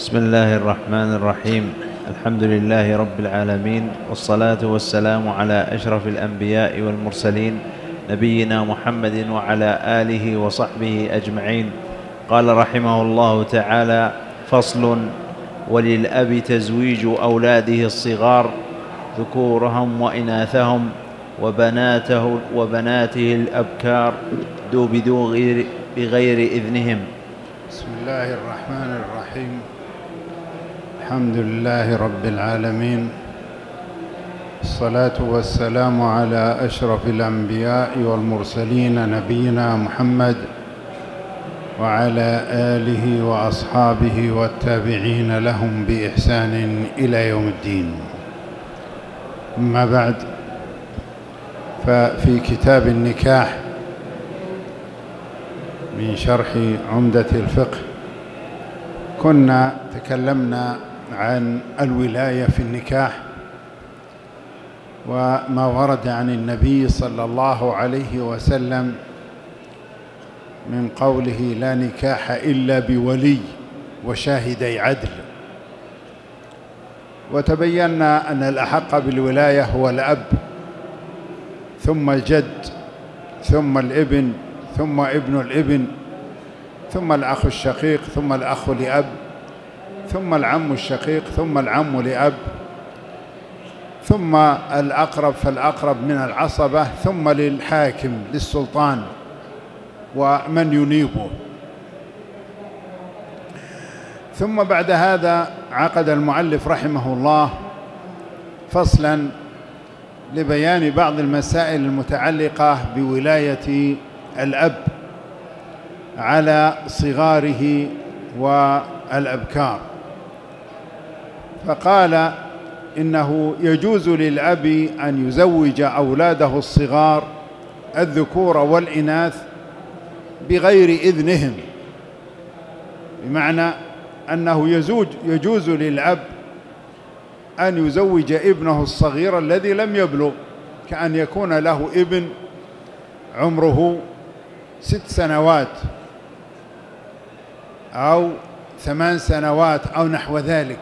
بسم الله الرحمن الرحيم. الحمد لله رب العالمين، والصلاة والسلام على أشرف الأنبياء والمرسلين نبينا محمد وعلى آله وصحبه أجمعين. قال رحمه الله تعالى: فصل: وللأب تزويج أولاده الصغار ذكورهم وإناثهم وبناته الأبكار بغير إذنهم. بسم الله الرحمن الرحيم. الحمد لله رب العالمين، الصلاة والسلام على أشرف الأنبياء والمرسلين نبينا محمد وعلى آله وأصحابه والتابعين لهم بإحسان إلى يوم الدين. أما بعد، ففي كتاب النكاح من شرح عمدة الفقه كنا تكلمنا عن الولاية في النكاح وما ورد عن النبي صلى الله عليه وسلم من قوله: لا نكاح إلا بولي وشاهدي عدل. وتبينا أن الأحق بالولاية هو الأب، ثم الجد، ثم الابن، ثم ابن الابن، ثم الأخ الشقيق، ثم الأخ لأب، ثم العم الشقيق، ثم العم لأب، ثم الأقرب فالأقرب من العصبة، ثم للحاكم للسلطان ومن ينيبه. ثم بعد هذا عقد المؤلف رحمه الله فصلا لبيان بعض المسائل المتعلقة بولاية الأب على صغاره والأبكار. فقال: إنه يجوز للأب أن يزوج أولاده الصغار الذكور والإناث بغير إذنهم، بمعنى أنه يجوز للأب أن يزوج ابنه الصغير الذي لم يبلغ، كأن يكون له ابن عمره 6 سنوات أو 8 سنوات أو نحو ذلك،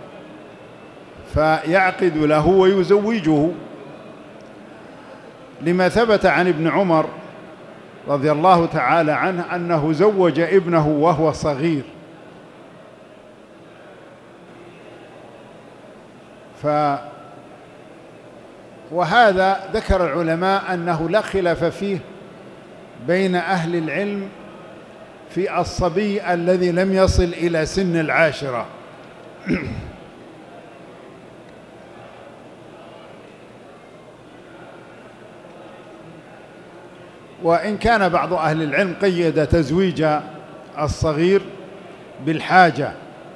فيعقد له ويزوجه، لما ثبت عن ابن عمر رضي الله تعالى عنه أنه زوج ابنه وهو صغير. وهذا ذكر العلماء أنه لا خلاف فيه بين أهل العلم في الصبي الذي لم يصل إلى سن العاشرة. وإن كان بعض أهل العلم قيد تزويج الصغير بالحاجة،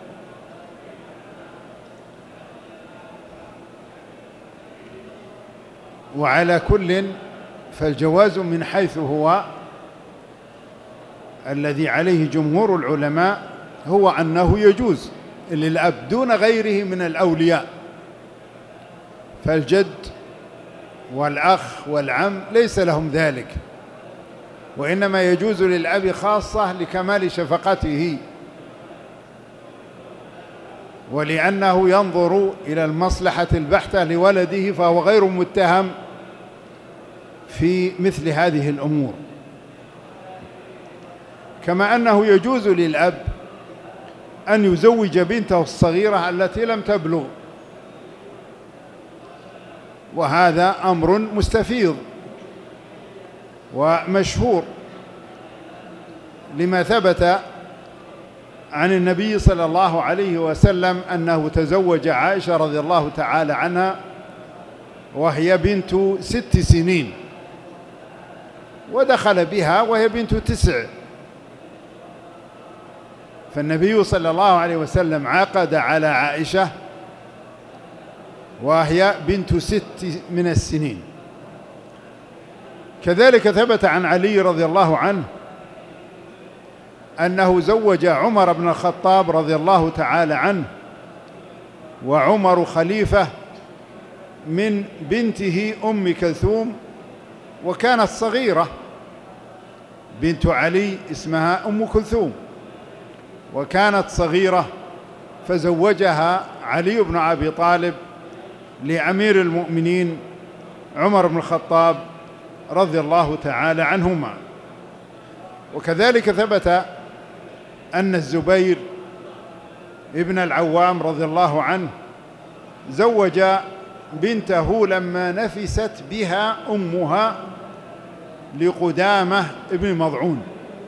وعلى كل فالجواز من حيث هو الذي عليه جمهور العلماء هو أنه يجوز للأب دون غيره من الأولياء، فالجد والأخ والعم ليس لهم ذلك، وإنما يجوز للأب خاصة لكمال شفقته ولأنه ينظر إلى المصلحة البحتة لولده، فهو غير متهم في مثل هذه الأمور. كما أنه يجوز للأب أن يزوج بنته الصغيرة التي لم تبلغ، وهذا أمر مستفيض ومشهور، لما ثبت عن النبي صلى الله عليه وسلم أنه تزوج عائشة رضي الله تعالى عنها وهي بنت 6 سنين، ودخل بها وهي بنت 9، فالنبي صلى الله عليه وسلم عقد على عائشة وهي بنت 6 من السنين. كذلك ثبت عن علي رضي الله عنه أنه زوج عمر بن الخطاب رضي الله تعالى عنه، وعمر خليفة، من بنته أم كلثوم، وكانت صغيرة، بنت علي اسمها أم كلثوم، وكانت صغيرة فزوجها علي بن أبي طالب لأمير المؤمنين عمر بن الخطاب رضي الله تعالى عنهما. وكذلك ثبت أن الزبير ابن العوام رضي الله عنه زوج بنته لما نفست بها أمها لقدامة ابن مضعون،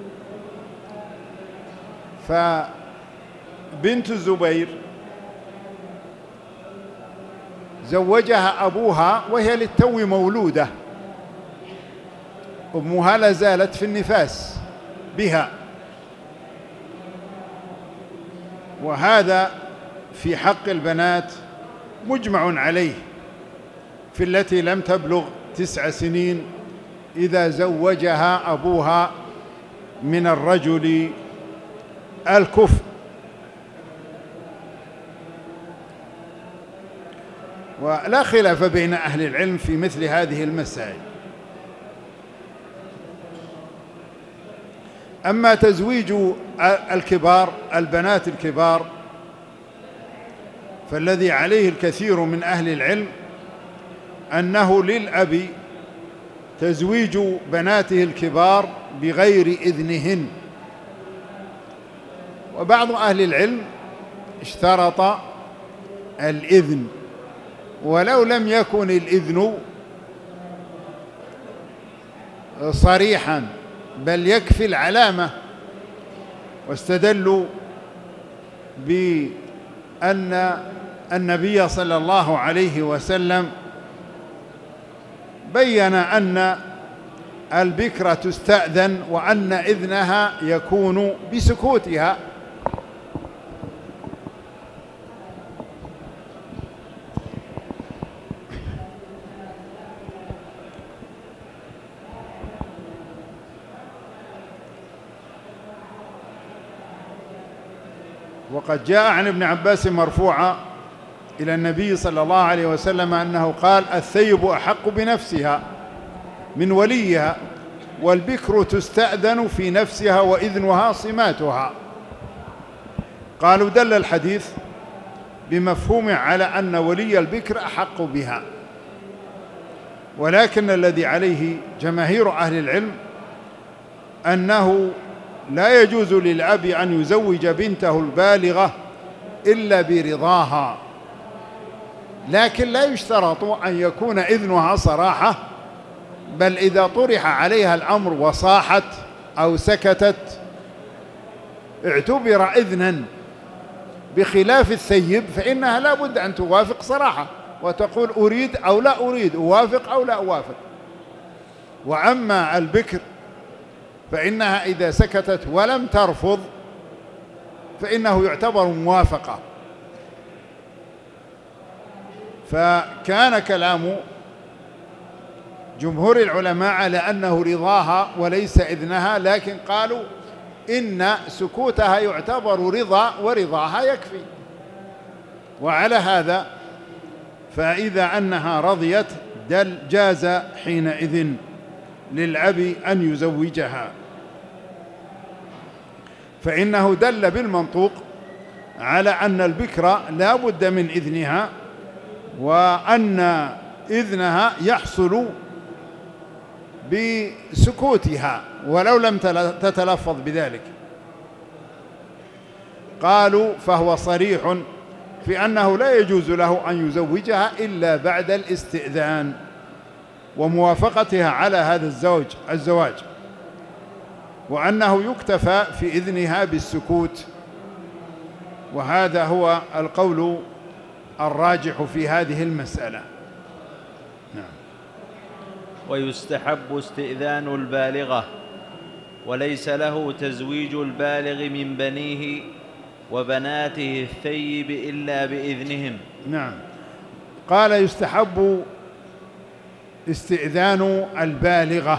فبنت الزبير زوجها أبوها وهي للتو مولودة، أمها لا زالت في النفاس بها، وهذا في حق البنات مجمع عليه في التي لم تبلغ 9 سنين إذا زوجها أبوها من الرجل الكفء. ولا خلاف بين أهل العلم في مثل هذه المسائل. أما تزويج الكبار البنات الكبار فالذي عليه الكثير من أهل العلم أنه للأب تزويج بناته الكبار بغير إذنهن، وبعض أهل العلم اشترط الإذن، ولو لم يكن الإذن صريحا بل يكفي العلامة، واستدلوا بأن النبي صلى الله عليه وسلم بين أن البكرة تستأذن وأن إذنها يكون بسكوتها. وقد جاء عن ابن عباس مرفوعا إلى النبي صلى الله عليه وسلم أنه قال: الثيب أحق بنفسها من وليها، والبكر تستأذن في نفسها وإذنها صماتها. قالوا: دل الحديث بمفهومه على أن ولي البكر أحق بها، ولكن الذي عليه جماهير أهل العلم أنه لا يجوز للأب أن يزوج بنته البالغة إلا برضاها، لكن لا يشترط أن يكون إذنها صراحة، بل إذا طرح عليها الأمر وصاحت أو سكتت اعتبر إذنا، بخلاف الثيب فإنها لا بد أن توافق صراحة وتقول أريد أو لا أريد، أوافق أو لا أوافق. وأما البكر فإنها إذا سكتت ولم ترفض فإنه يعتبر موافقة. فكان كلام جمهور العلماء على أنه رضاها وليس إذنها، لكن قالوا إن سكوتها يعتبر رضا ورضاها يكفي. وعلى هذا فإذا أنها رضيت جاز حينئذ للأب أن يزوجها، فإنه دل بالمنطوق على أن البكر لا بد من إذنها، وأن إذنها يحصل بسكوتها ولو لم تتلفظ بذلك. قالوا فهو صريح في أنه لا يجوز له أن يزوجها إلا بعد الاستئذان وموافقتها على هذا الزواج، وأنه يكتفى في إذنها بالسكوت، وهذا هو القول الراجح في هذه المسألة. نعم. ويستحب استئذان البالغة، وليس له تزويج البالغ من بنيه وبناته الثيب إلا بإذنهم. نعم. قال يستحب استئذان البالغة،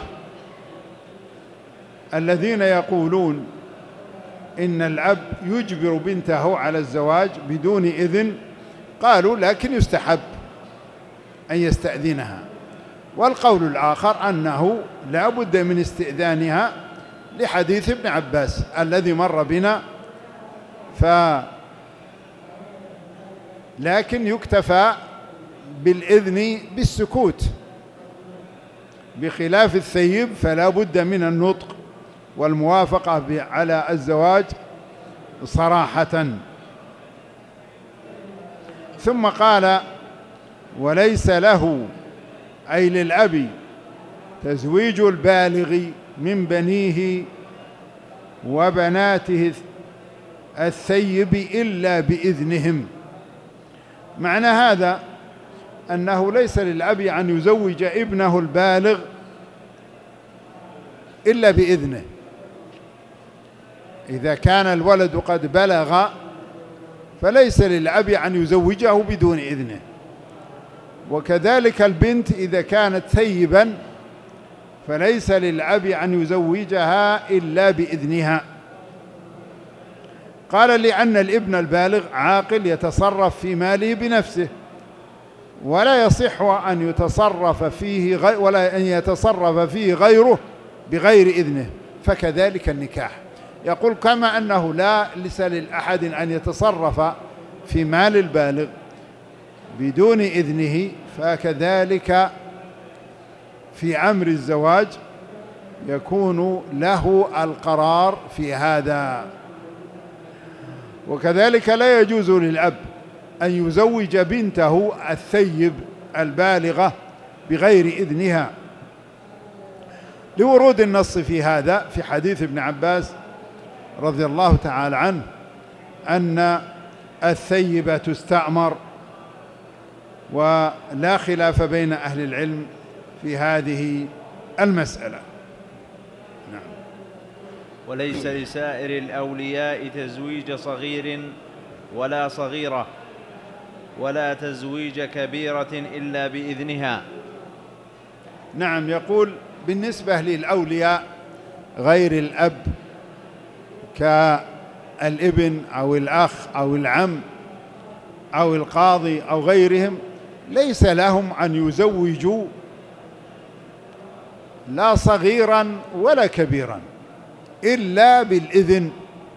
الذين يقولون إن الأب يجبر بنته على الزواج بدون إذن، قالوا لكن يستحب أن يستأذنها. والقول الآخر أنه لا بد من استئذانها لحديث ابن عباس الذي مر بنا، لكن يكتفى بالإذن بالسكوت، بخلاف الثيب فلا بد من النطق والموافقة على الزواج صراحة. ثم قال: وليس له أي للأب تزويج البالغ من بنيه وبناته الثيب إلا بإذنهم. معنى هذا أنه ليس للأب أن يزوج ابنه البالغ إلا بإذنه. إذا كان الولد قد بلغ فليس للأب أن يزوجه بدون إذنه، وكذلك البنت إذا كانت ثيبا فليس للأب أن يزوجها إلا بإذنها. قال: لأن الابن البالغ عاقل يتصرف في ماله بنفسه، ولا يصح أن يتصرف فيه ولا أن يتصرف فيه غيره بغير إذنه، فكذلك النكاح. يقول: كما أنه لا ليس لأحد أن يتصرف في مال البالغ بدون إذنه، فكذلك في أمر الزواج يكون له القرار في هذا. وكذلك لا يجوز للأب أن يزوج بنته الثيب البالغة بغير إذنها، لورود النص في هذا في حديث ابن عباس رضي الله تعالى عنه أن الثيب تستأمر، ولا خلاف بين أهل العلم في هذه المسألة. نعم. وليس لسائر الأولياء تزويج صغير ولا صغيرة، ولا تزويج كبيرة إلا بإذنها. نعم. يقول: بالنسبة للأولياء غير الأب كالابن أو الأخ أو العم أو القاضي أو غيرهم، ليس لهم أن يزوجوا لا صغيرا ولا كبيرا إلا بالإذن.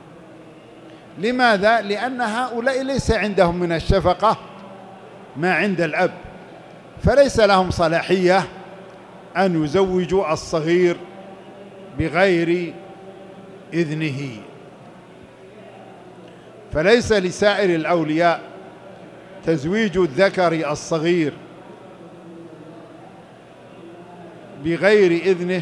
لماذا؟ لأن هؤلاء ليس عندهم من الشفقة ما عند الأب، فليس لهم صلاحية أن يزوجوا الصغير بغير إذنه. فليس لسائر الأولياء تزويج الذكر الصغير بغير إذنه،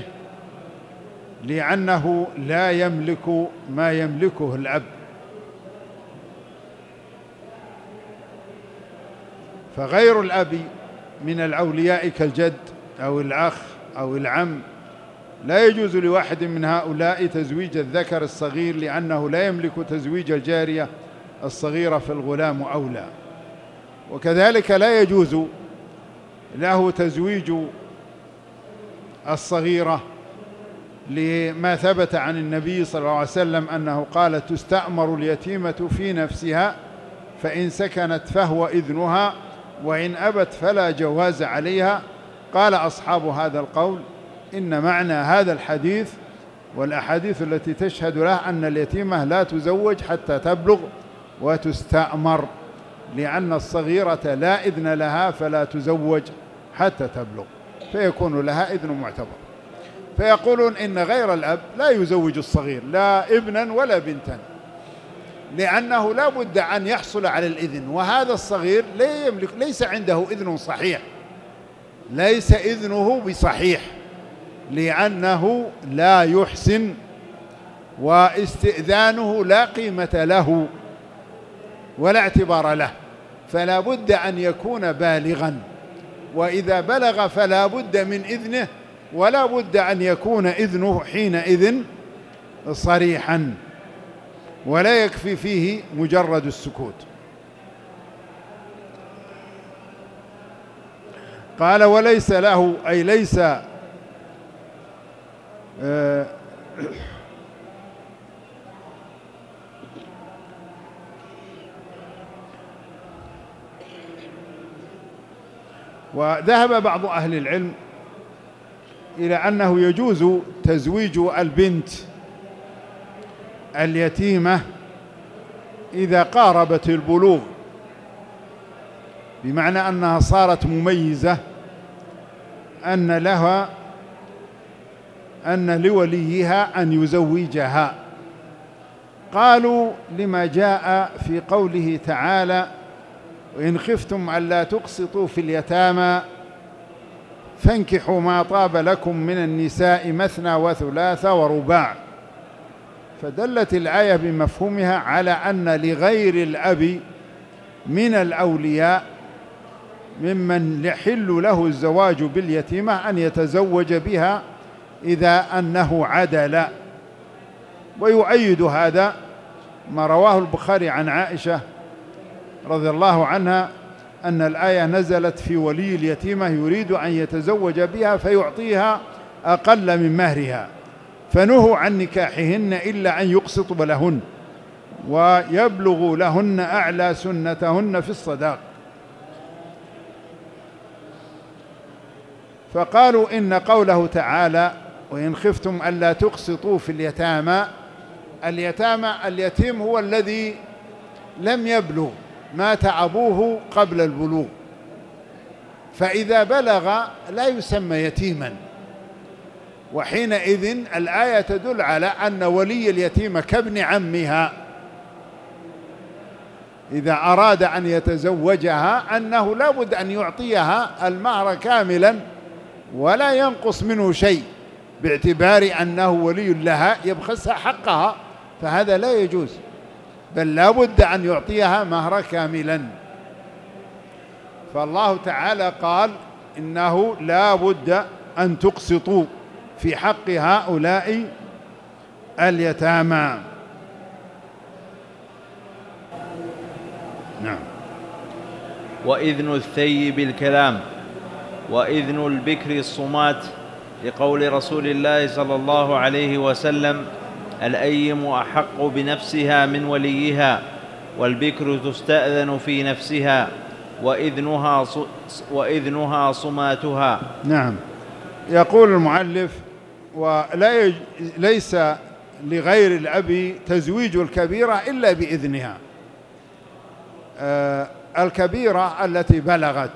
لأنه لا يملك ما يملكه الأب. فغير الأب من الأولياء كالجد أو الأخ أو العم لا يجوز لواحد من هؤلاء تزويج الذكر الصغير، لأنه لا يملك تزويج الجارية الصغيرة، فالغلام أولى. وكذلك لا يجوز له تزويج الصغيرة، لما ثبت عن النبي صلى الله عليه وسلم أنه قال: تستأمر اليتيمة في نفسها، فإن سكنت فهو إذنها، وإن أبت فلا جواز عليها. قال أصحاب هذا القول: إن معنى هذا الحديث والأحاديث التي تشهد له أن اليتيمة لا تزوج حتى تبلغ وتستأمر، لأن الصغيرة لا إذن لها فلا تزوج حتى تبلغ، فيكون لها إذن معتبر. فيقولون إن غير الأب لا يزوج الصغير لا ابنا ولا بنتا، لأنه لا بد أن يحصل على الإذن، وهذا الصغير لا يملك، ليس عنده إذن صحيح، ليس إذنه بصحيح، لأنه لا يحسن، واستئذانه لا قيمة له ولا اعتبار له، فلا بد أن يكون بالغا، وإذا بلغ فلا بد من إذنه، ولا بد أن يكون إذنه حينئذ صريحا، ولا يكفي فيه مجرد السكوت. قال: وليس له أي ليس وذهب بعض أهل العلم إلى أنه يجوز تزويج البنت اليتيمة إذا قاربت البلوغ، بمعنى أنها صارت مميزة، أن لوليها أن يزوجها. قالوا لما جاء في قوله تعالى: وإن خفتم ألا تقسطوا في اليتامى فانكحوا ما طاب لكم من النساء مثنى وثلاث ورباع. فدلت الآية بمفهومها على أن لغير الأب من الأولياء ممن يحل له الزواج باليتيمة أن يتزوج بها إذا أنه عدل. ويؤيد هذا ما رواه البخاري عن عائشة رضي الله عنها أن الآية نزلت في ولي اليتيمة يريد أن يتزوج بها فيعطيها أقل من مهرها، فنهوا عن نكاحهن إلا أن يقسطوا لهن ويبلغوا لهن أعلى سنتهن في الصداق. فقالوا إن قوله تعالى: وإن خفتم ألا تقسطوا في اليتامى، اليتيم هو الذي لم يبلغ، مات أبوه قبل البلوغ، فإذا بلغ لا يسمى يتيما، وحينئذ الآية تدل على أن ولي اليتيمة كابن عمها إذا أراد أن يتزوجها أنه لا بد أن يعطيها المهر كاملا ولا ينقص منه شيء، باعتبار أنه ولي لها يبخسها حقها، فهذا لا يجوز، بل لا بد أن يعطيها مهر كاملا. فالله تعالى قال إنه لا بد أن تقسطوا في حق هؤلاء اليتامى. نعم. وإذن الثيب الكلام، وإذن البكر الصمات، لقول رسول الله صلى الله عليه وسلم: الأيم أحق بنفسها من وليها، والبكر تستأذن في نفسها، وإذنها صماتها. نعم. يقول المؤلف: ليس لغير الأب تزويج الكبيرة إلا بإذنها. الكبيرة التي بلغت،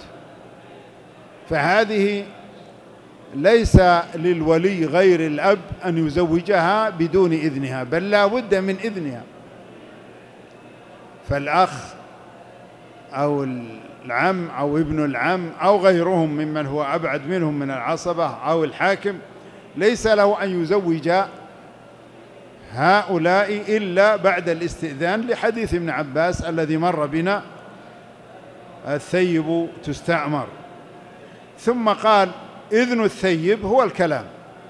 فهذه ليس للولي غير الأب أن يزوجها بدون إذنها، بل لا بد من إذنها. فالأخ أو العم أو ابن العم أو غيرهم ممن هو أبعد منهم من العصبة أو الحاكم ليس له أن يزوج هؤلاء إلا بعد الاستئذان، لحديث ابن عباس الذي مر بنا: الثيب تستعمر. ثم قال: إذن الثيب هو الكلام،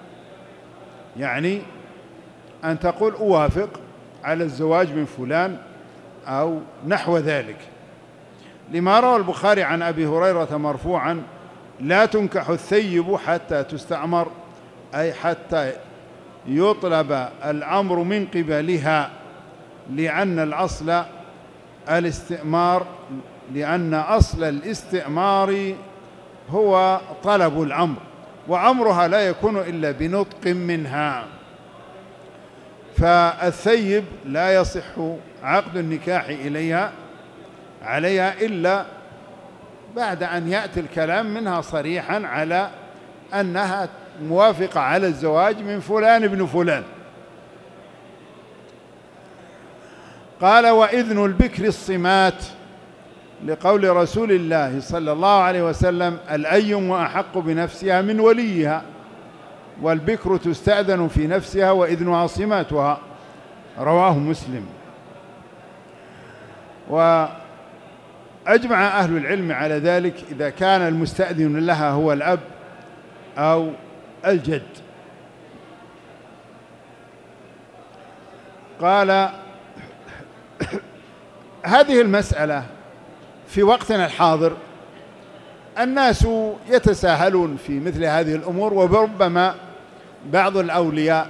يعني أن تقول أوافق على الزواج من فلان أو نحو ذلك، لما روى البخاري عن أبي هريرة مرفوعا: لا تنكح الثيب حتى تستعمر، أي حتى يطلب الأمر من قبلها، لأن أصل الاستئمار هو طلب الأمر، وأمرها لا يكون إلا بنطق منها. فالثيب لا يصح عقد النكاح عليها إلا بعد أن يأتي الكلام منها صريحا على أنها موافقة على الزواج من فلان ابن فلان. قال: وإذن البكر الصمات، لقول رسول الله صلى الله عليه وسلم: الأيم أحق بنفسها من وليها، والبكر تستأذن في نفسها وإذنها صماتها. رواه مسلم. وأجمع أهل العلم على ذلك إذا كان المستأذن لها هو الأب أو الجد. قال: هذه المسألة في وقتنا الحاضر الناس يتساهلون في مثل هذه الأمور، وربما بعض الأولياء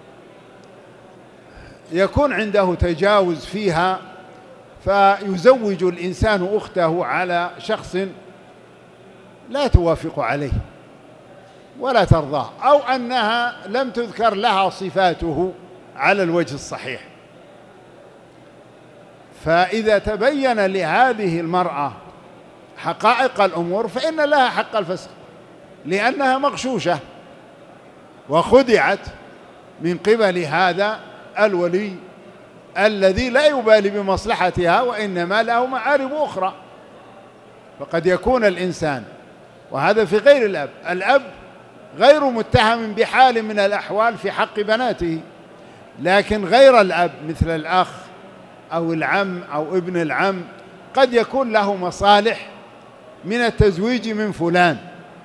يكون عنده تجاوز فيها، فيزوج الإنسان أخته على شخص لا توافق عليه ولا ترضاه، أو أنها لم تذكر لها صفاته على الوجه الصحيح. فإذا تبين لهذه المرأة حقائق الأمور فإن لها حق الفسخ، لأنها مغشوشة وخدعت من قبل هذا الولي الذي لا يبالي بمصلحتها وإنما له معارف أخرى. فقد يكون الإنسان، وهذا في غير الأب، الأب غير متهم بحال من الأحوال في حق بناته، لكن غير الأب مثل الأخ أو العم أو ابن العم قد يكون له مصالح من التزويج من فلان،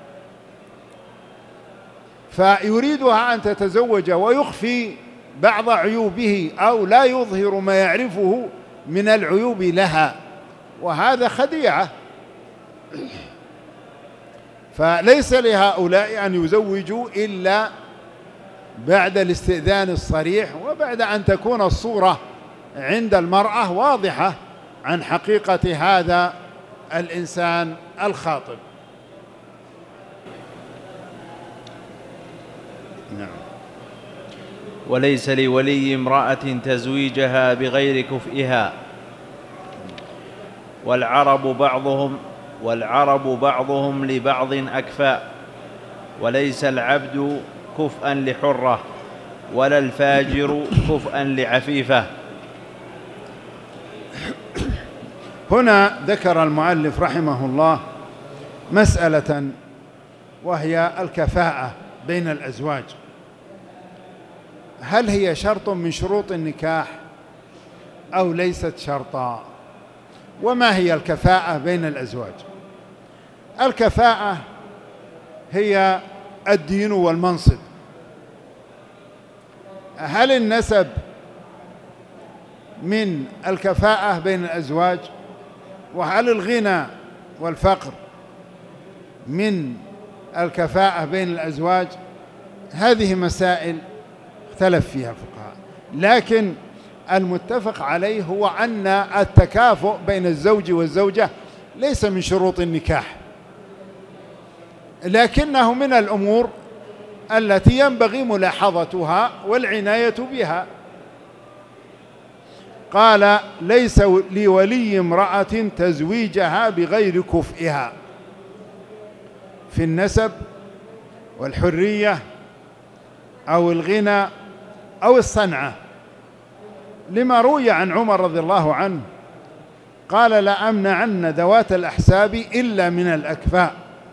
فيريدها أن تتزوج ويخفي بعض عيوبه أو لا يظهر ما يعرفه من العيوب لها، وهذا خديعة. فليس لهؤلاء أن يزوجوا إلا بعد الاستئذان الصريح، وبعد أن تكون الصورة عند المرأة واضحة عن حقيقة هذا الإنسان الخاطب. نعم. وليس لولي امرأة تزويجها بغير كفئها. والعرب بعضهم لبعض أكفاء، وليس العبد كفءا لحرة ولا الفاجر كفءا لعفيفة. هنا ذكر المؤلف رحمه الله مسألة، وهي الكفاءة بين الأزواج. هل هي شرط من شروط النكاح أو ليست شرطا؟ وما هي الكفاءة بين الأزواج؟ الكفاءة هي الدين والمنصب. هل النسب من الكفاءة بين الأزواج؟ وهل الغنى والفقر من الكفاءة بين الأزواج؟ هذه مسائل اختلف فيها الفقهاء، لكن المتفق عليه هو أن التكافؤ بين الزوج والزوجة ليس من شروط النكاح، لكنه من الأمور التي ينبغي ملاحظتها والعناية بها. قال: ليس لولي امرأة تزويجها بغير كفئها في النسب والحرية أو الغنى أو الصنعة، لما روي عن عمر رضي الله عنه قال: لا أمنعن ذوات الأحساب إلا من الأكفاء،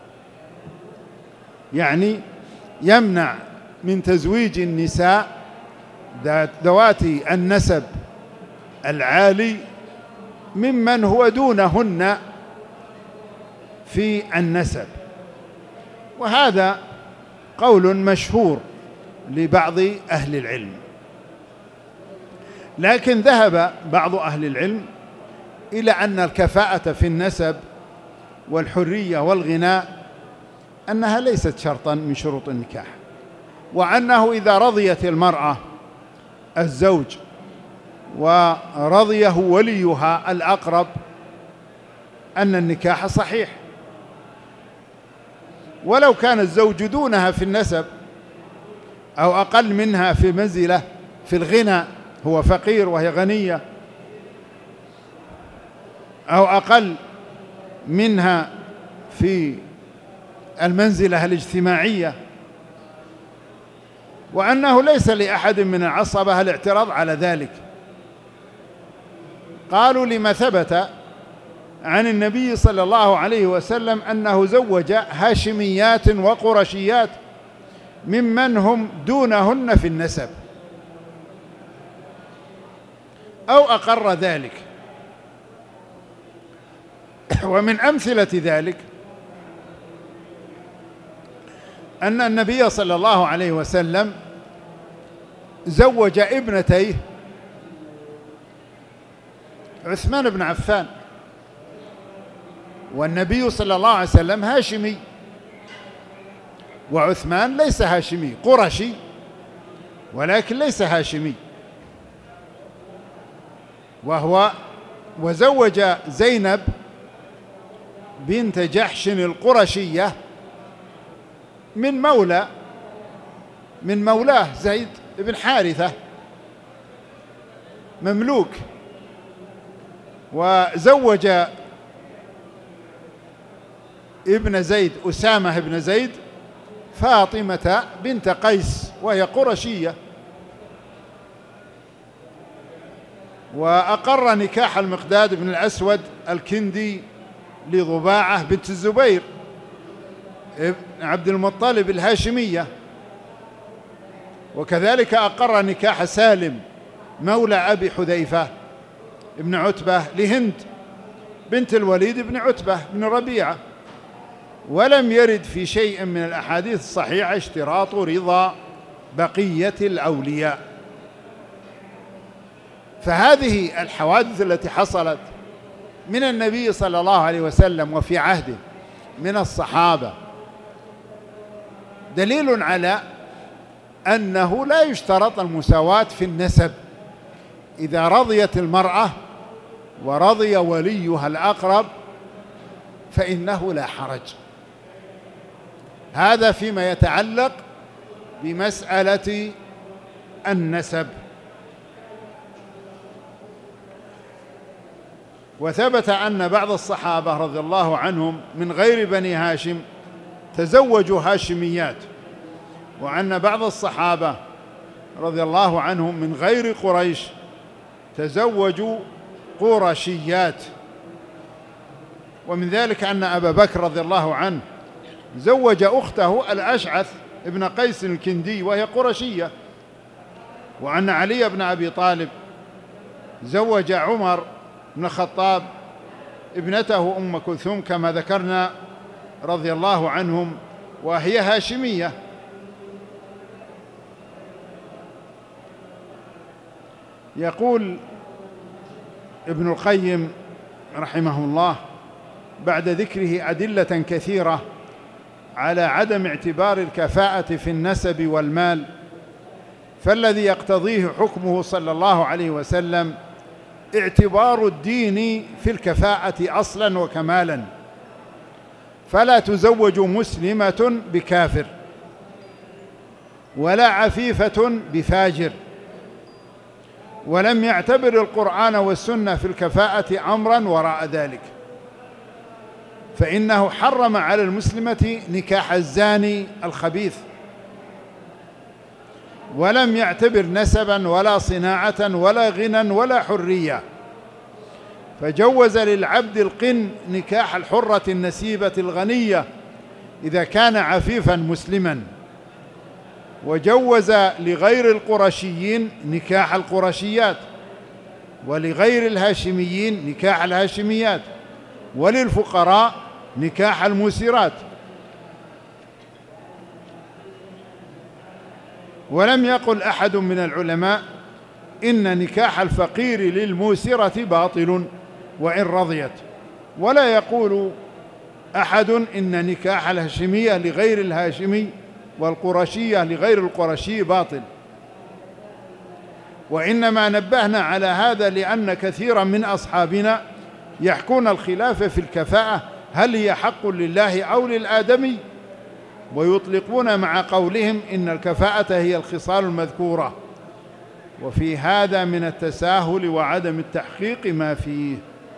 يعني يمنع من تزويج النساء ذوات النسب العالي ممن هو دونهن في النسب. وهذا قول مشهور لبعض أهل العلم، لكن ذهب بعض أهل العلم إلى أن الكفاءة في النسب والحرية والغناء أنها ليست شرطا من شروط النكاح، وأنه إذا رضيت المرأة الزوج ورضيه وليها الأقرب أن النكاح صحيح، ولو كان الزوج دونها في النسب أو أقل منها في منزلة في الغنى، هو فقير وهي غنية، أو أقل منها في المنزلة الاجتماعية، وأنه ليس لأحد من العصبة الاعتراض على ذلك. قالوا: لما ثبت عن النبي صلى الله عليه وسلم أنه زوج هاشميات وقرشيات ممن هم دونهن في النسب أو أقر ذلك. ومن أمثلة ذلك أن النبي صلى الله عليه وسلم زوج ابنتيه عثمان بن عفان، والنبي صلى الله عليه وسلم هاشمي، وعثمان ليس هاشمي، قرشي ولكن ليس هاشمي. وزوج زينب بنت جحش القرشية من مولاه زيد بن حارثة مملوك، وزوج ابن زيد أسامة بن زيد فاطمة بنت قيس وهي قرشية، وأقر نكاح المقداد بن الأسود الكندي لضباعة بنت الزبير ابن عبد المطلب الهاشمية، وكذلك أقر نكاح سالم مولى أبي حذيفة ابن عتبة لهند بنت الوليد بن عتبة بن ربيعة. ولم يرد في شيء من الأحاديث الصحيحة اشتراط رضا بقية الأولياء. فهذه الحوادث التي حصلت من النبي صلى الله عليه وسلم وفي عهده من الصحابة دليل على أنه لا يشترط المساواة في النسب. إذا رضيت المرأة ورضي وليها الأقرب فإنه لا حرج. هذا فيما يتعلق بمسألة النسب. وثبت أن بعض الصحابة رضي الله عنهم من غير بني هاشم تزوجوا هاشميات، وأن بعض الصحابة رضي الله عنهم من غير قريش تزوجوا قرشيات. ومن ذلك أن أبا بكر رضي الله عنه زوج أخته الأشعث ابن قيس الكندي وهي قرشية، وأن علي بن أبي طالب زوج عمر بن الخطاب ابنته أم كلثوم كما ذكرنا رضي الله عنهم وهي هاشمية. يقول ابن القيم رحمه الله بعد ذكره أدلة كثيرة على عدم اعتبار الكفاءة في النسب والمال، فالذي يقتضيه حكمه صلى الله عليه وسلم اعتبار الدين في الكفاءة أصلا وكمالا، فلا تزوج مسلمة بكافر ولا عفيفة بفاجر. ولم يعتبر القرآن والسنة في الكفاءة أمرا وراء ذلك، فإنه حرم على المسلمة نكاح الزاني الخبيث، ولم يعتبر نسبا ولا صناعة ولا غنى ولا حرية، فجوز للعبد القن نكاح الحرة النسيبة الغنية إذا كان عفيفا مسلما، وجوز لغير القرشيين نكاح القرشيات، ولغير الهاشميين نكاح الهاشميات، وللفقراء نكاح الموسرات. ولم يقل أحد من العلماء إن نكاح الفقير للموسرة باطل وإن رضيت، ولا يقول أحد إن نكاح الهاشمية لغير الهاشمي والقرشية لغير القرشي باطل. وإنما نبهنا على هذا لأن كثيرا من أصحابنا يحكون الخلاف في الكفاءة، هل هي حق لله أو للآدمي، ويطلقون مع قولهم إن الكفاءة هي الخصال المذكورة، وفي هذا من التساهل وعدم التحقيق ما فيه.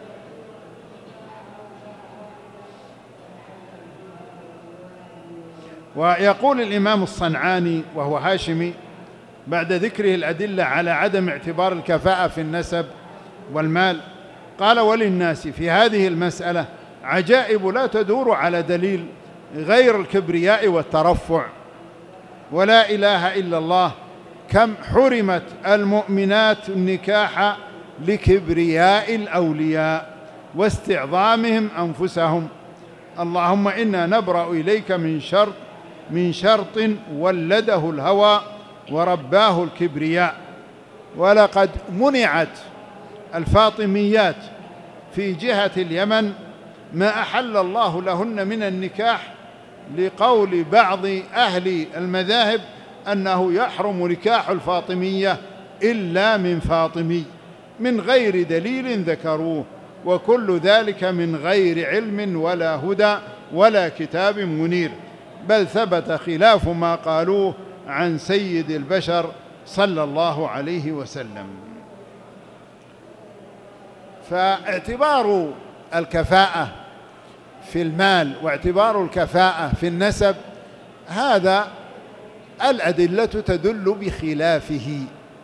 ويقول الإمام الصنعاني وهو هاشمي بعد ذكره الأدلة على عدم اعتبار الكفاءة في النسب والمال، قال: وللناس في هذه المسألة عجائب لا تدور على دليل غير الكبرياء والترفع، ولا إله إلا الله، كم حرمت المؤمنات النكاح لكبرياء الأولياء واستعظامهم أنفسهم. اللهم إنا نبرأ إليك من شرط ولده الهوى ورباه الكبرياء. ولقد منعت الفاطميات في جهة اليمن ما أحل الله لهن من النكاح، لقول بعض أهل المذاهب أنه يحرم نكاح الفاطمية إلا من فاطمي من غير دليل ذكروه، وكل ذلك من غير علم ولا هدى ولا كتاب منير، بل ثبت خلاف ما قالوه عن سيد البشر صلى الله عليه وسلم. فاعتبار الكفاءة في المال واعتبار الكفاءة في النسب، هذا الأدلة تدل بخلافه،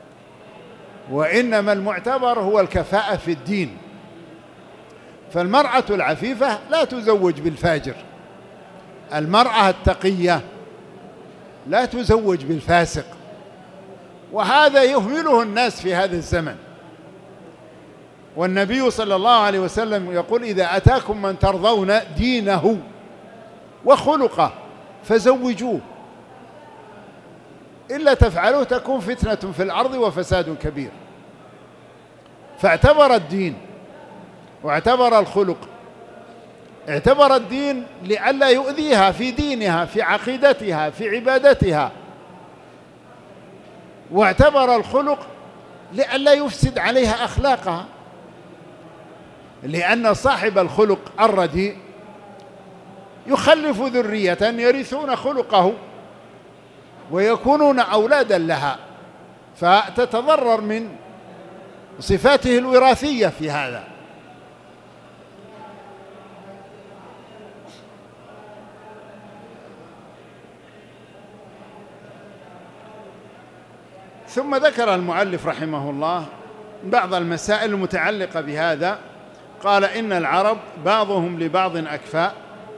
وإنما المعتبر هو الكفاءة في الدين. فالمرأة العفيفة لا تزوج بالفاجر، المرأة التقية لا تزوج بالفاسق، وهذا يهمله الناس في هذا الزمن. والنبي صلى الله عليه وسلم يقول: إذا أتاكم من ترضون دينه وخلقه فزوجوه، إلا تفعلوه تكون فتنة في الأرض وفساد كبير. فاعتبر الدين واعتبر الخلق، اعتبر الدين لئلا يؤذيها في دينها، في عقيدتها، في عبادتها، واعتبر الخلق لئلا يفسد عليها أخلاقها، لأن صاحب الخلق الرديء يخلف ذرية يرثون خلقه ويكونون أولادا لها، فتتضرر من صفاته الوراثية في هذا. ثم ذكر المؤلف رحمه الله بعض المسائل المتعلقة بهذا. قال: إن العرب بعضهم لبعض أكفاء،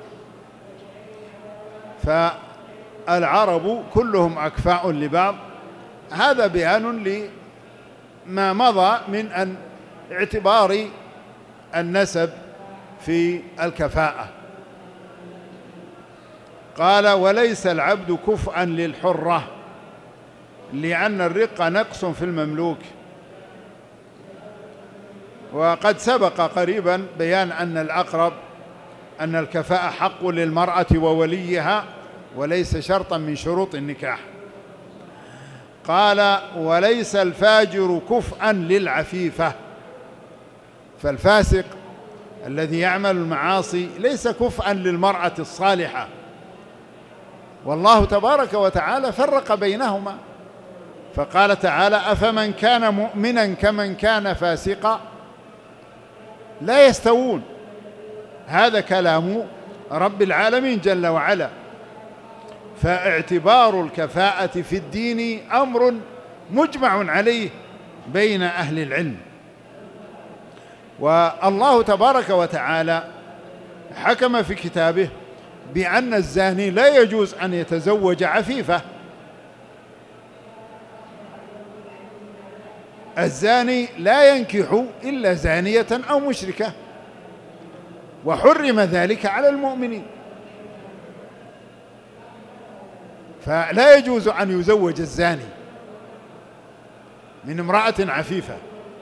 فالعرب كلهم أكفاء لبعض. هذا بيان لما مضى من أن اعتبار النسب في الكفاءة. قال: وليس العبد كفءا للحرة، لأن الرق نقص في المملوك. وقد سبق قريبا بيان أن الأقرب أن الكفاءة حق للمرأة ووليها وليس شرطا من شروط النكاح. قال: وليس الفاجر كفءا للعفيفة، فالفاسق الذي يعمل المعاصي ليس كفءا للمرأة الصالحة، والله تبارك وتعالى فرق بينهما، فقال تعالى: أفمن كان مؤمنا كمن كان فاسقا لا يستوون. هذا كلام رب العالمين جل وعلا. فاعتبار الكفاءة في الدين أمر مجمع عليه بين أهل العلم. والله تبارك وتعالى حكم في كتابه بأن الزاني لا يجوز أن يتزوج عفيفة. الزاني لا ينكح إلا زانية أو مشركة، وحرم ذلك على المؤمنين. فلا يجوز أن يزوج الزاني من امرأة عفيفة.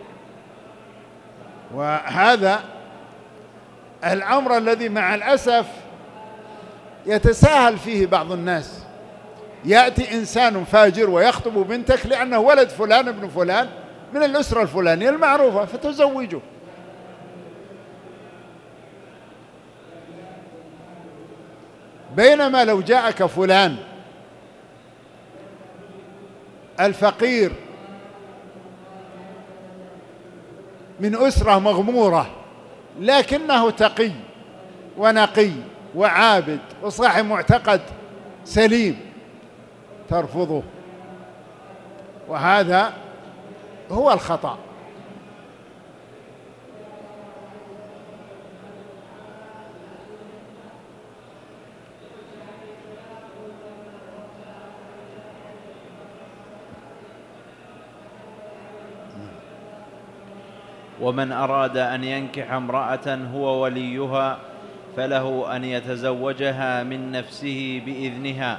وهذا الأمر الذي مع الأسف يتساهل فيه بعض الناس. يأتي إنسان فاجر ويخطب بنتك لأنه ولد فلان ابن فلان من الأسرة الفلانية المعروفة فتزوجه. بينما لو جاءك فلان الفقير من أسرة مغمورة لكنه تقي ونقي وعابد وصاحب معتقد سليم، ترفضه، وهذا هو الخطأ. ومن أراد أن ينكح امرأة هو وليها فله أن يتزوجها من نفسه بإذنها.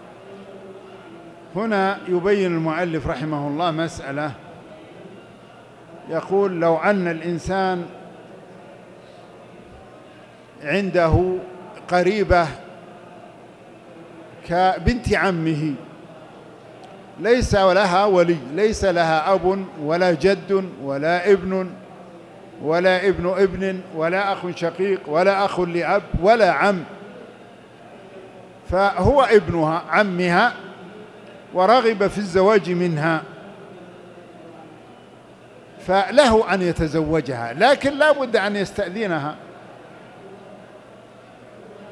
هنا يبين المؤلف رحمه الله مسألة، يقول: لو أن الإنسان عنده قريبة كبنت عمه ليس لها ولي، ليس لها أب ولا جد ولا ابن ولا ابن ابن ولا أخ شقيق ولا أخ لأب ولا عم، فهو ابنها عمها ورغب في الزواج منها، فله أن يتزوجها، لكن لا بد أن يستأذنها.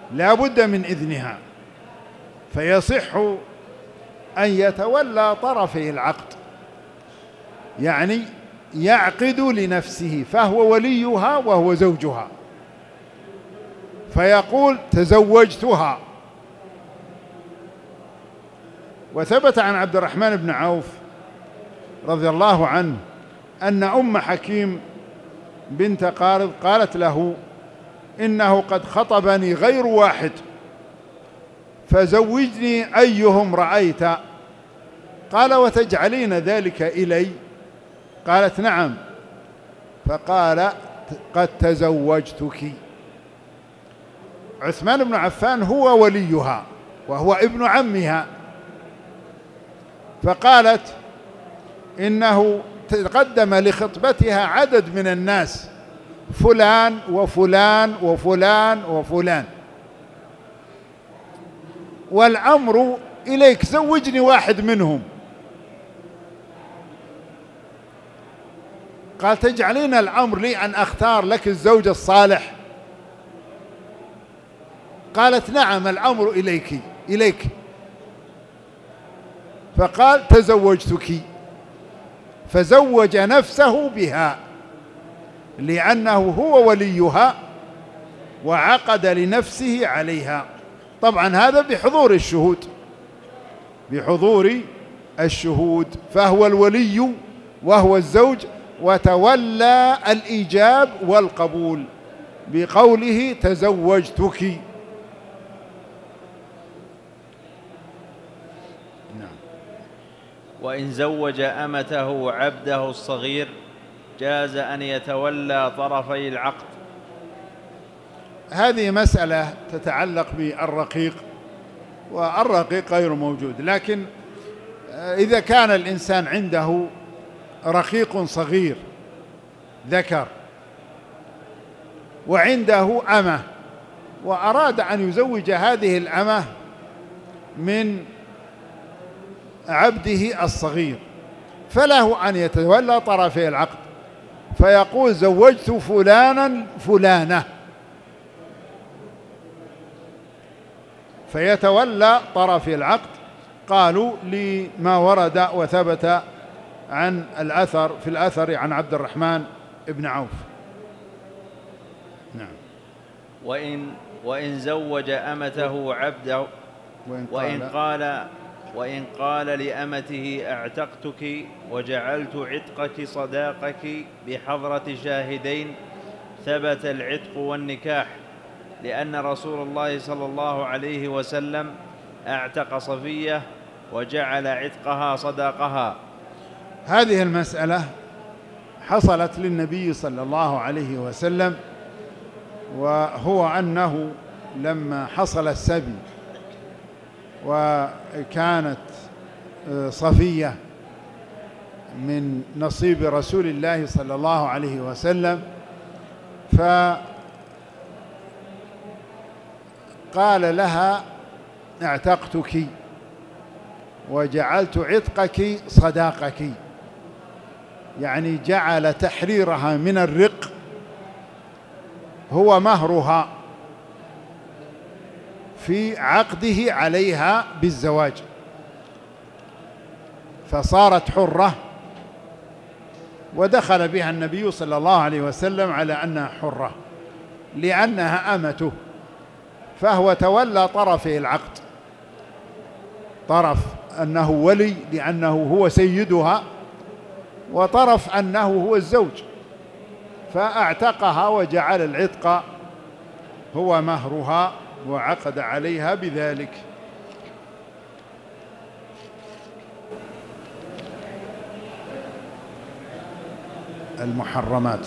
لا بد من إذنها، فيصح أن يتولى طرفي العقد، يعني يعقد لنفسه فهو وليها وهو زوجها، فيقول تزوجتها. وثبت عن عبد الرحمن بن عوف رضي الله عنه أن أم حكيم بنت قارض قالت له إنه قد خطبني غير واحد فزوجني أيهم رأيت. قال وتجعلين ذلك إلي؟ قالت نعم. فقال قد تزوجتك. عثمان بن عفان هو وليها وهو ابن عمها، فقالت إنه تقدم لخطبتها عدد من الناس، فلان وفلان وفلان وفلان، والأمر إليك، زوجني واحد منهم. قال تجعلين الأمر لي أن أختار لك الزوج الصالح؟ قالت نعم الأمر إليك. فقال تزوجتك، فزوج نفسه بها لأنه هو وليها وعقد لنفسه عليها. طبعا هذا بحضور الشهود، فهو الولي وهو الزوج، وتولى الإيجاب والقبول بقوله تزوجتك. وإن زوج أمته عبده الصغير جاز أن يتولى طرفي العقد. هذه مسألة تتعلق بالرقيق، والرقيق غير موجود، لكن إذا كان الإنسان عنده رقيق صغير ذكر وعنده أمة وأراد أن يزوج هذه الأمة من عبده الصغير، فله أن يتولى طرفي العقد، فيقول زوجت فلانا فلانة، فيتولى طرفي العقد. قالوا لما ورد وثبت عن في الأثر عن عبد الرحمن بن عوف. نعم. وإن زوج أمته عبده وإن قال لأمته أعتقتك وجعلت عتقك صداقك بحضرة شاهدين ثبت العتق والنكاح، لأن رسول الله صلى الله عليه وسلم أعتق صفية وجعل عتقها صداقها. هذه المسألة حصلت للنبي صلى الله عليه وسلم، وهو أنه لما حصل السبي وكانت صفية من نصيب رسول الله صلى الله عليه وسلم، فقال لها اعتقتك وجعلت عتقك صداقك، يعني جعل تحريرها من الرق هو مهرها في عقده عليها بالزواج، فصارت حرة، ودخل بها النبي صلى الله عليه وسلم على أنها حرة لأنها أمته، فهو تولى طرفي العقد، طرف أنه ولي لأنه هو سيدها، وطرف أنه هو الزوج، فأعتقها وجعل العتق هو مهرها وعقد عليها بذلك. المحرمات.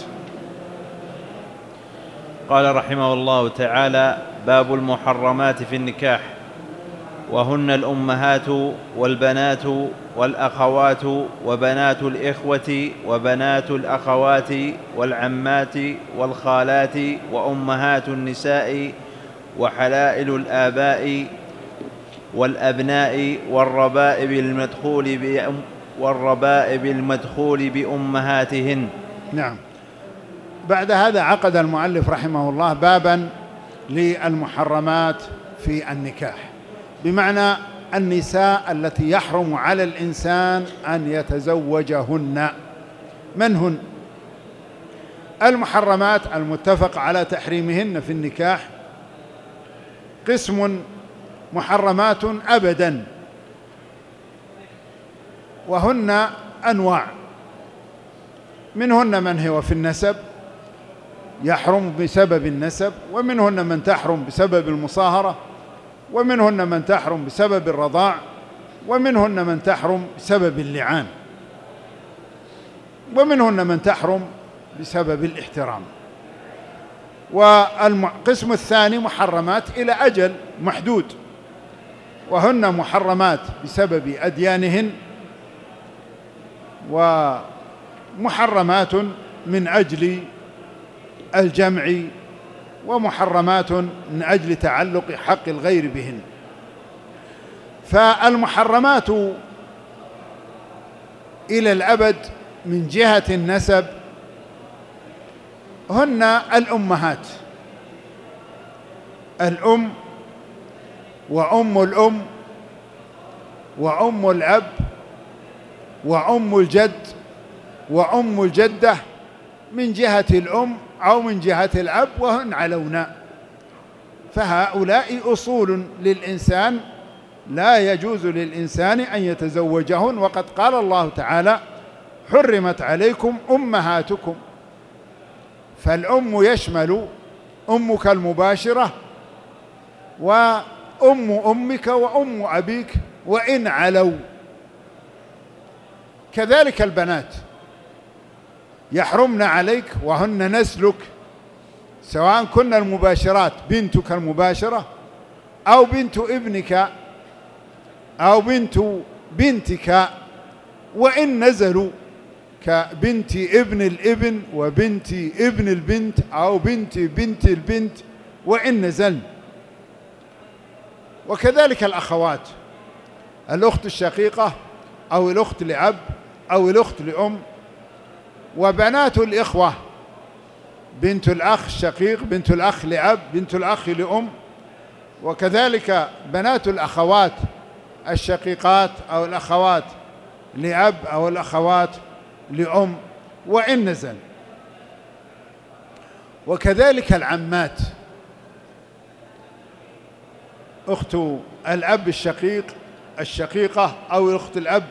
قال رحمه الله تعالى: باب المحرمات في النكاح، وهن الأمهات والبنات والأخوات وبنات الإخوة وبنات الأخوات والعمات والخالات وأمهات النساء وحلائل الآباء والأبناء والربائب المدخول بأمهاتهن. نعم. بعد هذا عقد المؤلف رحمه الله بابا للمحرمات في النكاح، بمعنى النساء التي يحرم على الإنسان أن يتزوجهن. من هن؟ المحرمات المتفق على تحريمهن في النكاح قسم محرمات أبدا، وهن أنواع، منهن من هو في النسب يحرم بسبب النسب، ومنهن من تحرم بسبب المصاهرة، ومنهن من تحرم بسبب الرضاع، ومنهن من تحرم بسبب اللعان، ومنهن من تحرم بسبب الاحترام. والقسم الثاني محرمات إلى أجل محدود، وهن محرمات بسبب أديانهن، ومحرمات من أجل الجمع، ومحرمات من أجل تعلق حق الغير بهن. فالمحرمات إلى الأبد من جهة النسب هن الأمهات، الأم وأم الأم وأم الأب وأم الجد وأم الجدة من جهة الأم أو من جهة الأب، وهن علونا. فهؤلاء أصول للإنسان لا يجوز للإنسان أن يتزوجهن، وقد قال الله تعالى: حرمت عليكم أمهاتكم. فالأم يشمل أمك المباشرة وأم أمك وأم أبيك وإن علوا. كذلك البنات يحرمن عليك وهن نسلك، سواء كن المباشرات بنتك المباشرة أو بنت ابنك أو بنت بنتك، وإن نزلوا كبنت ابن الابن وبنت ابن البنت أو بنت بنت البنت وإن نزلن. وكذلك الأخوات، الأخت الشقيقة أو الأخت لأب أو الأخت لأم، وبنات الإخوة، بنت الأخ الشقيق، بنت الأخ لأب، بنت الأخ لأم، وكذلك بنات الأخوات الشقيقات أو الأخوات لأب أو الأخوات لأم وإن نزل. وكذلك العمات، أخت الأب الشقيق الشقيقة أو أخت الأب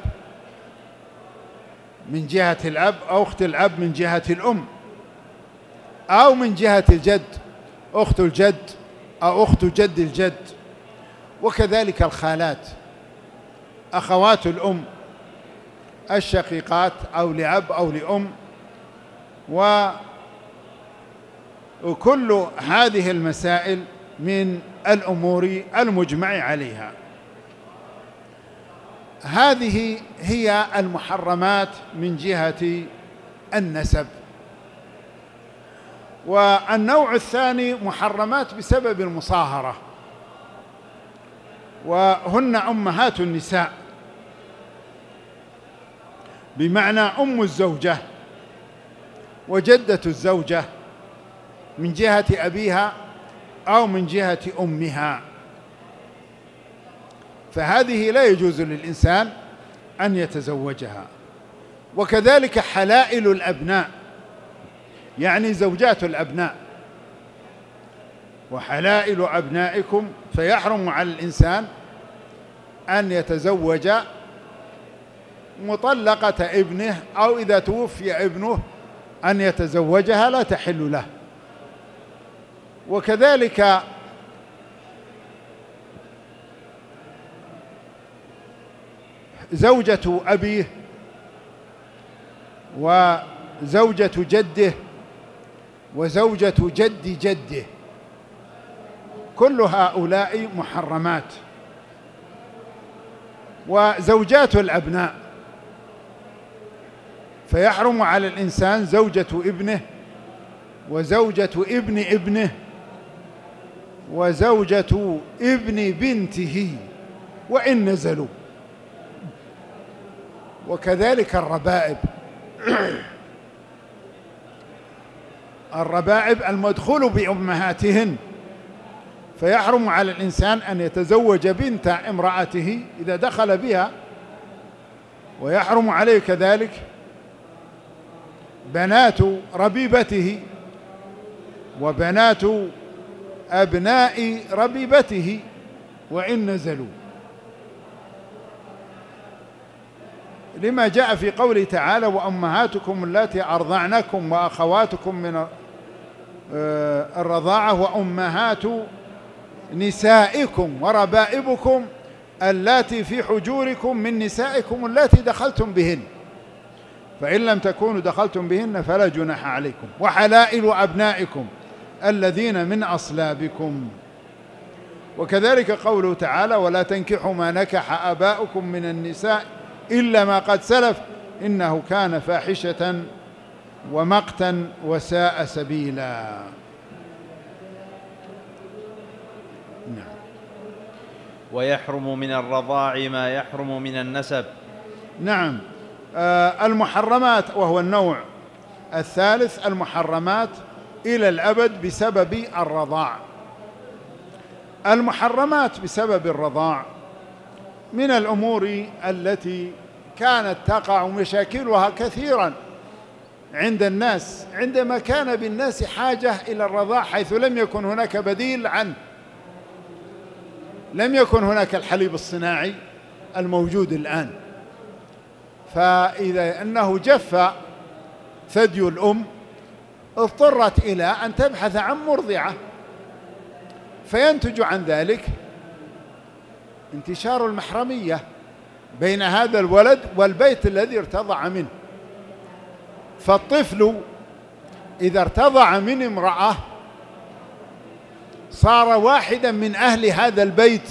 من جهة الأب أو أخت الأب من جهة الأم، أو من جهة الجد أخت الجد أو أخت جد الجد. وكذلك الخالات، أخوات الأم الشقيقات أو لأب أو لأم. وكل هذه المسائل من الأمور المجمع عليها. هذه هي المحرمات من جهة النسب. والنوع الثاني محرمات بسبب المصاهرة، وهن أمهات النساء، بمعنى أم الزوجة وجدة الزوجة من جهة أبيها أو من جهة أمها، فهذه لا يجوز للإنسان أن يتزوجها. وكذلك حلائل الأبناء، يعني زوجات الأبناء، وحلائل أبنائكم، فيحرم على الإنسان أن يتزوج مطلقة ابنه، أو إذا توفي ابنه أن يتزوجها، لا تحل له. وكذلك زوجة أبيه وزوجة جده وزوجة جد جده، كل هؤلاء محرمات. وزوجات الأبناء، فيحرم على الإنسان زوجة ابنه وزوجة ابن ابنه وزوجة ابن بنته وإن نزلوا. وكذلك الربائب، الربائب المدخول بأمهاتهن، فيحرم على الإنسان أن يتزوج بنت امرأته إذا دخل بها، ويحرم عليه كذلك بنات ربيبته وبنات أبناء ربيبته وإن نزلوا، لما جاء في قوله تعالى: وأمهاتكم اللاتي أرضعنكم وأخواتكم من الرضاعة وأمهات نسائكم وربائبكم اللاتي في حجوركم من نسائكم اللاتي دخلتم بهن، فإن لم تكونوا دخلتم بهن فلا جناح عليكم، وحلائل أبنائكم الذين من أصلابكم. وكذلك قوله تعالى: ولا تنكحوا ما نكح آباؤكم من النساء إلا ما قد سلف إنه كان فاحشة ومقتا وساء سبيلا. نعم. ويحرم من الرضاع ما يحرم من النسب. نعم. المحرمات، وهو النوع الثالث، المحرمات إلى الأبد بسبب الرضاع. المحرمات بسبب الرضاع من الأمور التي كانت تقع مشاكلها كثيرا عند الناس عندما كان بالناس حاجة إلى الرضاع، حيث لم يكن هناك بديل عنه، لم يكن هناك الحليب الصناعي الموجود الآن، فإذا أنه جف ثدي الأم اضطرت إلى أن تبحث عن مرضعة، فينتج عن ذلك انتشار المحرمية بين هذا الولد والبيت الذي ارتضع منه. فالطفل إذا ارتضع من امرأة صار واحدا من أهل هذا البيت،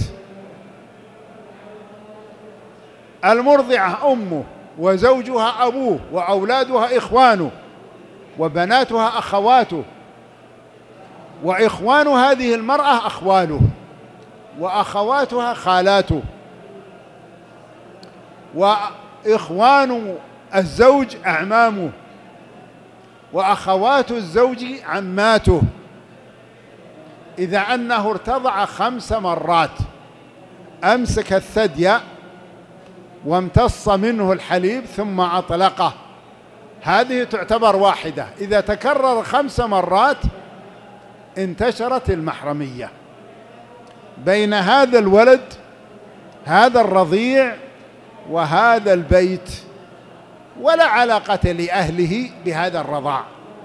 المرضعة أمه وزوجها أبوه وأولادها إخوانه وبناتها أخواته، وإخوان هذه المرأة أخواله، وأخواتها خالاته، وإخوان الزوج أعمامه، وأخوات الزوج عماته. إذا أنه ارتضع 5 مرات أمسك الثدي وامتص منه الحليب ثم أطلقه، هذه تعتبر واحدة. إذا تكرر 5 مرات انتشرت المحرمية بين هذا الولد، هذا الرضيع، وهذا البيت، ولا علاقة لأهله بهذا الرضاع،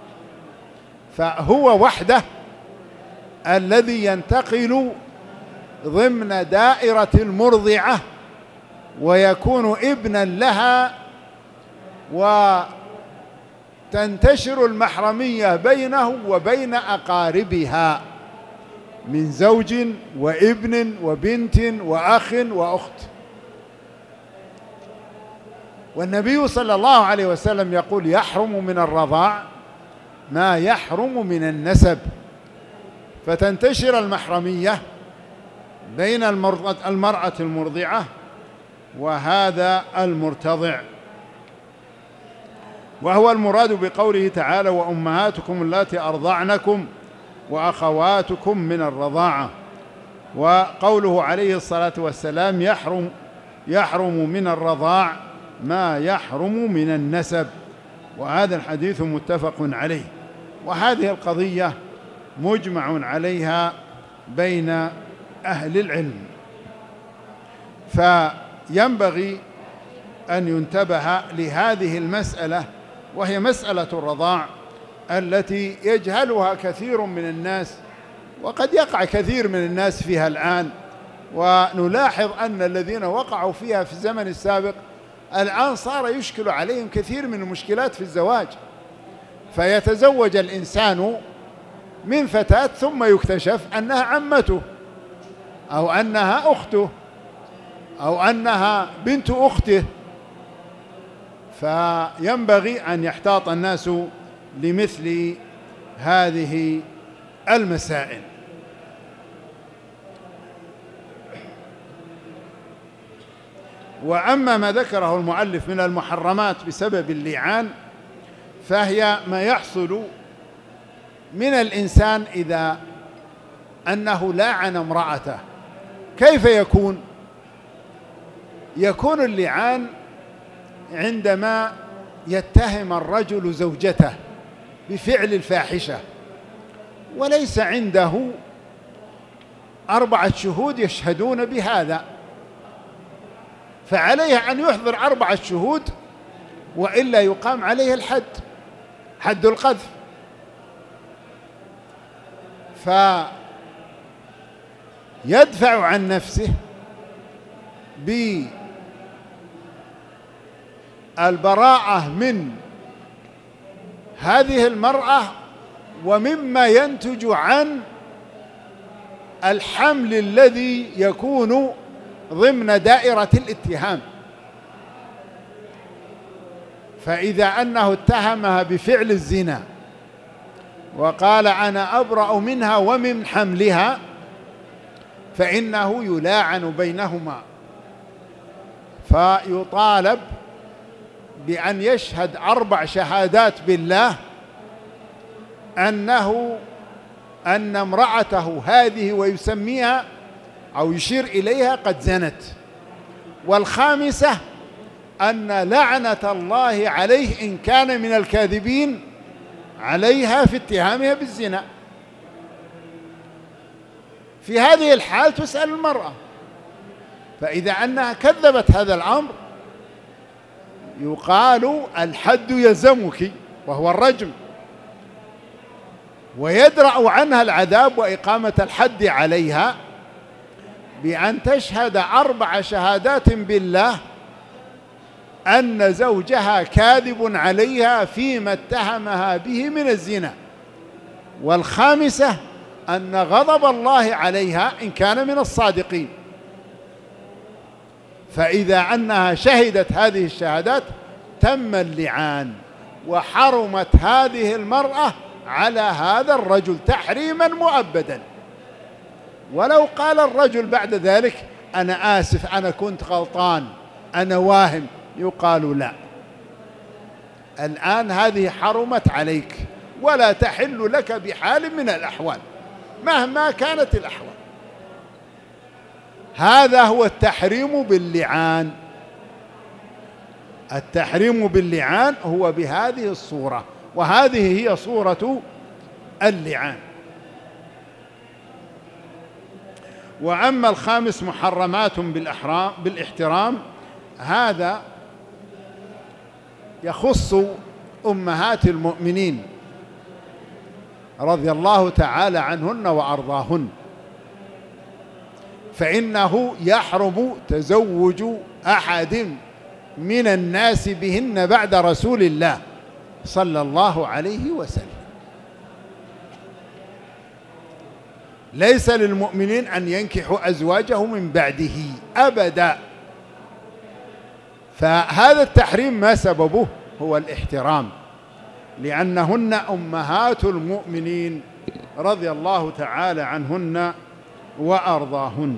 فهو وحده الذي ينتقل ضمن دائرة المرضعة ويكون ابنا لها، وتنتشر المحرمية بينه وبين أقاربها من زوج وابن وبنت وأخ وأخت. والنبي صلى الله عليه وسلم يقول: يحرم من الرضاع ما يحرم من النسب، فتنتشر المحرمية بين المرأة المرضعة وهذا المرتضع، وهو المراد بقوله تعالى: وأمهاتكم اللاتي أرضعنكم وأخواتكم من الرضاعة. وقوله عليه الصلاة والسلام: يحرم من الرضاع ما يحرم من النسب، وهذا الحديث متفق عليه. وهذه القضية مجمع عليها بين أهل العلم، فينبغي أن ينتبه لهذه المسألة، وهي مسألة الرضاع التي يجهلها كثير من الناس، وقد يقع كثير من الناس فيها الآن. ونلاحظ أن الذين وقعوا فيها في الزمن السابق الآن صار يشكل عليهم كثير من المشكلات في الزواج، فيتزوج الإنسان من فتاة ثم يكتشف أنها عمته أو أنها أخته أو أنها بنت أخته، فينبغي أن يحتاط الناس لمثل هذه المسائل. وأما ما ذكره المؤلف من المحرمات بسبب اللعان، فهي ما يحصل من الإنسان إذا أنه لاعن امرأته. كيف يكون؟ يكون اللعان عندما يتهم الرجل زوجته بفعل الفاحشة وليس عنده 4 شهود يشهدون بهذا، فعليه أن يحضر 4 شهود وإلا يقام عليه الحد، حد القذف. فيدفع عن نفسه بالبراءة من هذه المرأة ومما ينتج عن الحمل الذي يكون ضمن دائرة الاتهام. فإذا أنه اتهمها بفعل الزنا وقال أنا أبرأ منها ومن حملها فإنه يلاعن بينهما، فيطالب بأن يشهد 4 شهادات بالله أن امرأته هذه ويسميها أو يشير إليها قد زنت، والخامسة أن لعنة الله عليه إن كان من الكاذبين عليها في اتهامها بالزنا. في هذه الحال تسأل المرأة، فإذا أنها كذبت هذا الأمر يقال الحد يلزمك وهو الرجم، ويدرأ عنها العذاب وإقامة الحد عليها بأن تشهد 4 شهادات بالله أن زوجها كاذب عليها فيما اتهمها به من الزنا، والخامسة أن غضب الله عليها إن كان من الصادقين. فإذا أنها شهدت هذه الشهادات تم اللعان وحرمت هذه المرأة على هذا الرجل تحريما مؤبدا. ولو قال الرجل بعد ذلك أنا آسف أنا كنت غلطان أنا واهم، يقال لا، الآن هذه حرمت عليك ولا تحل لك بحال من الأحوال مهما كانت الأحوال. هذا هو التحريم باللعان. التحريم باللعان هو بهذه الصورة، وهذه هي صورة اللعان. وأما الخامس محرمات بالاحترام، هذا يخص أمهات المؤمنين رضي الله تعالى عنهن وأرضاهن، فإنه يحرم تزوج أحد من الناس بهن بعد رسول الله صلى الله عليه وسلم. ليس للمؤمنين أن ينكحوا أزواجه من بعده أبدا. فهذا التحريم ما سببه؟ هو الاحترام، لأنهن أمهات المؤمنين رضي الله تعالى عنهن وأرضاهن.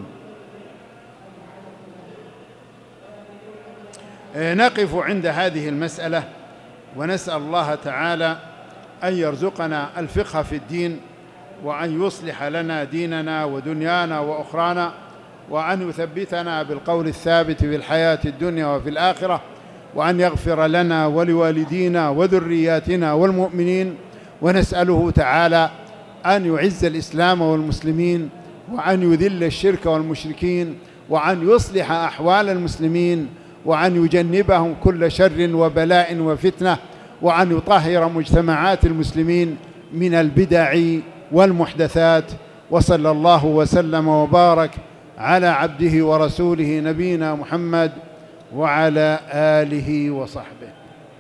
نقف عند هذه المسألة ونسأل الله تعالى أن يرزقنا الفقه في الدين، وأن يصلح لنا ديننا ودنيانا وأخرانا، وأن يثبتنا بالقول الثابت في الحياة الدنيا وفي الآخرة، وأن يغفر لنا ولوالدينا وذرياتنا والمؤمنين. ونسأله تعالى أن يعز الإسلام والمسلمين، وأن يذل الشرك والمشركين، وأن يصلح أحوال المسلمين، وأن يجنبهم كل شر وبلاء وفتنة، وأن يطهر مجتمعات المسلمين من البدع والمحدثات. وصلى الله وسلم وبارك على عبده ورسوله نبينا محمد وعلى آله وصحبه.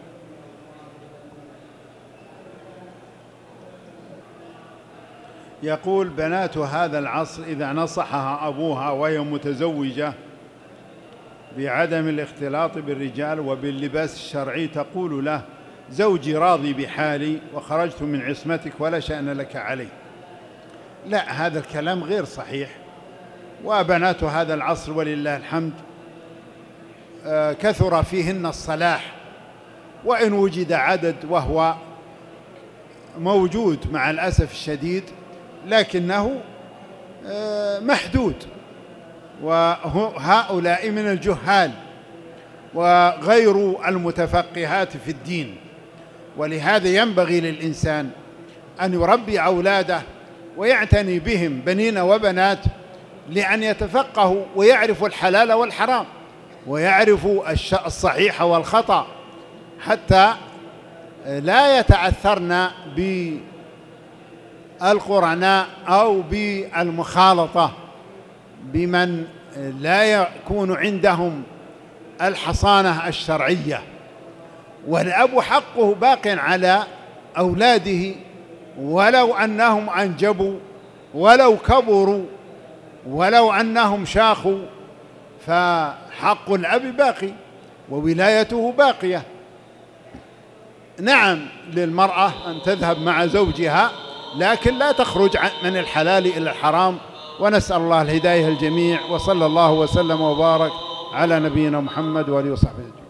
يقول بنات هذا العصر إذا نصحها أبوها وهي متزوجة بعدم الاختلاط بالرجال وباللباس الشرعي تقول له زوجي راضي بحالي وخرجت من عصمتك ولا شأن لك علي. لا، هذا الكلام غير صحيح. وبنات هذا العصر ولله الحمد كثر فيهن الصلاح، وإن وجد عدد وهو موجود مع الأسف الشديد، لكنه محدود، وهؤلاء من الجهال وغير المتفقهات في الدين. ولهذا ينبغي للإنسان أن يربي أولاده ويعتني بهم بنين وبنات، لأن يتفقهوا ويعرفوا الحلال والحرام ويعرفوا الصحيح والخطأ، حتى لا يتأثرن بالقرناء أو بالمخالطة بمن لا يكون عندهم الحصانة الشرعية. والأب حقه باق على أولاده ولو أنهم أنجبوا، ولو كبروا، ولو أنهم شاخوا، فحق الأب باقي وولايته باقية. نعم للمرأة أن تذهب مع زوجها، لكن لا تخرج من الحلال إلى الحرام. ونسأل الله الهداية الجميع، وصلى الله وسلم وبارك على نبينا محمد وآله وصحبه.